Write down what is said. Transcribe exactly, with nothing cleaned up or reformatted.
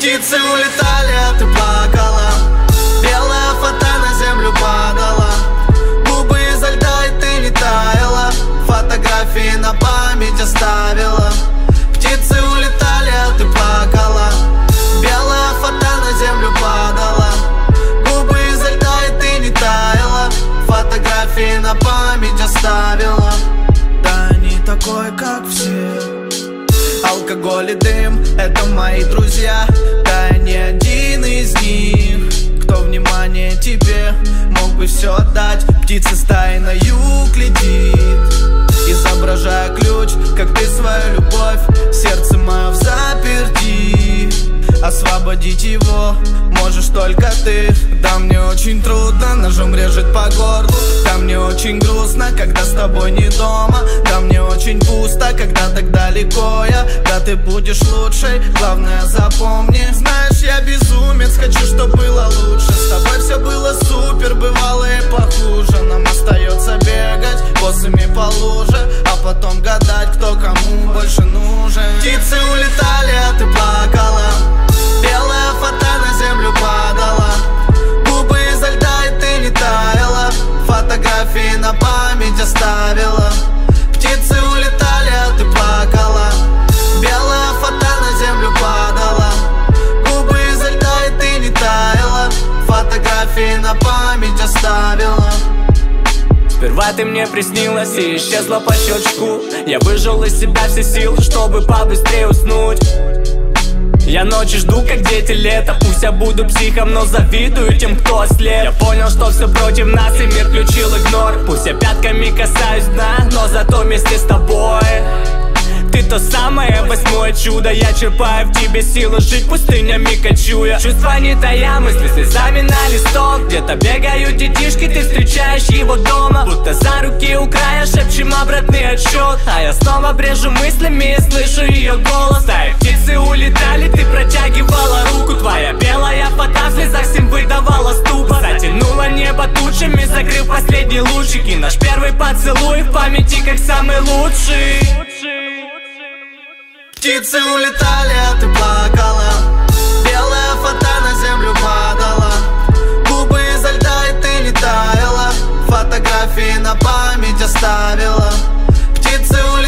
Птицы улетали, а ты плакала. Белая фата на землю падала. Губы изо льда, и ты не таяла. Фотографии на память оставила. Птицы улетали, а ты плакала. Белая фата на землю падала. Губы изо льда, и ты не таяла. Фотографии на память оставила. Да не такой, как все. Алкоголь и дым — это мои друзья. Да я не один из них, кто внимание тебе мог бы все отдать. Птица стаи на юг летит, изображая ключ, как ты свою любовь. Сердце мое в заперти, освободить его можешь только ты. Да мне очень трудно, ножом режет по горлу. Да мне очень грустно, когда с тобой не дома. Да мне очень пусто, когда так далеко я. Да ты будешь лучшей, главное запомни. Знаешь, я безумец, хочу, чтоб было лучше. С тобой все было супер, бывало и похуже. Нам остается бегать босыми по луже, а потом гадать, кто кому больше нужен. Птицы улетали, а ты плакала. Белая фата на землю падала. Губы изо льда, и ты не таяла. Фотографии на память оставила. Птицы улетали, а ты плакала. Белая фата на землю падала. Губы изо льда, и ты не таяла. Фотографии на память оставила. Сперва ты мне приснилась и исчезла по щелчку. Я выжил из себя все силы, чтобы побыстрее уснуть. Я ночи жду, как дети лето. Пусть я буду психом, но завидую тем, кто ослеп. Я понял, что все против нас, и мир включил игнор. Пусть я пятками касаюсь дна, но зато вместе с тобой. Ты то самое восьмое чудо. Я черпаю в тебе силы жить пустынями кочуя. Чувства не тая, мысли слезами на листок. Где-то бегают детишки, ты встречаешь его дома. Будто за руки у края шепчем обратный отсчет. А я снова брежу мыслями и слышу ее голос. Стаи птицы улетали, ты протягивала руку. Твоя белая фата в слезах всем выдавала ступор. Затянула небо тучами, закрыв последние лучики. Наш первый поцелуй в памяти как самый лучший. Птицы улетали, а ты плакала. Белая фата на землю падала. Губы изо льда, и ты не таяла. Фотографии на память оставила. Птицы улетали.